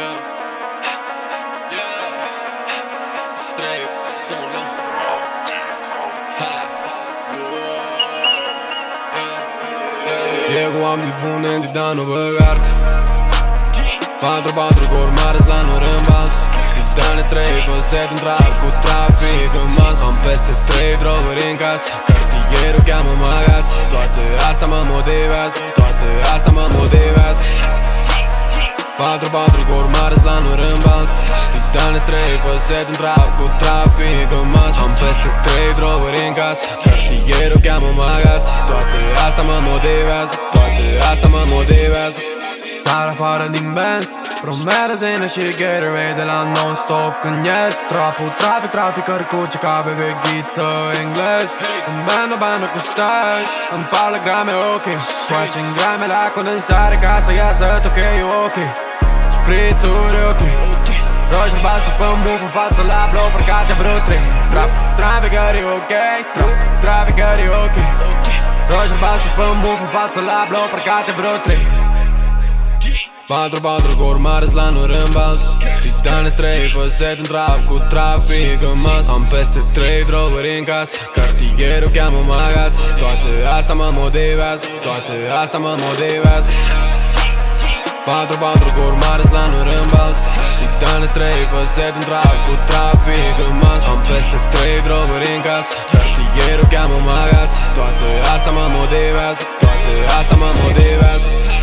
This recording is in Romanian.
Yeah, yeah. Straight, solo. Jego am dispunenti danno păgarte 4-4 cu urmare la nu râmbalt Dane străi pe set în trap cu trafic în masă Am peste 3 droguri în casă Cartierul cheamă magați Toate asta mă motivează Toate asta mă motivează 4-4 cu urmare la nu râmbalt Dane străi pe set în trap cu trafic în masă Am peste 3 droguri în casă Cartierul cheamă magați Toate asta mă motivează Toate asta mă motivează Sar afară din Benz Promere zene și Gatorade de la non-stop când ies Trapul, trafic, cărcuci ca pe veghiță englez În bandă cu staj Îmi parlă grame ok Coace în grame la condensare ca să iasă tot ok Șprițuri ok Roși albastru pe muf în față la bloc parcate vreo 3 Traficări ok Traficări ok Roși albastru pe muf în față la bloc parcate vreo 3 4-4 cu urmare la nu râmbalt Titane străi pe set în trap cu trafic în masă Am peste 3 droguri în casă Cartierul cheamă magați Toate asta mă motivează Toate asta mă motivează 4-4 cu urmare la nu râmbalt Titane străi pe set în trap cu trafic în masă Am peste 3 droguri în casă Cartierul cheamă magați Toate asta mă motivează Toate asta mă motivează